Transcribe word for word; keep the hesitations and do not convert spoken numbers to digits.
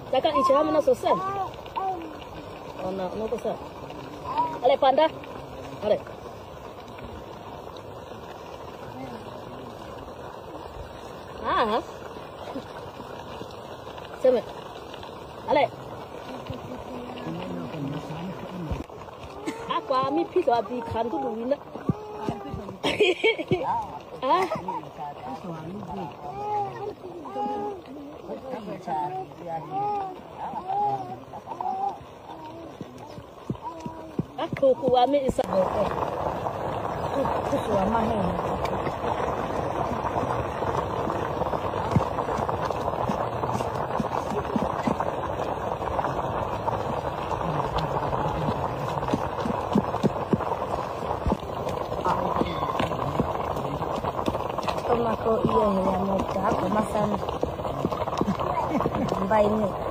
Cakap ni cara mana susah? Oh, nak nak susah. Ale panda. Ale. Ah. Sama. Ale. Aku ami pisau abi kan tu dulu nak. Ah. Aku ku ami isa. Ku ku suama ni. Ako iya yang mau cakap masan baik ni.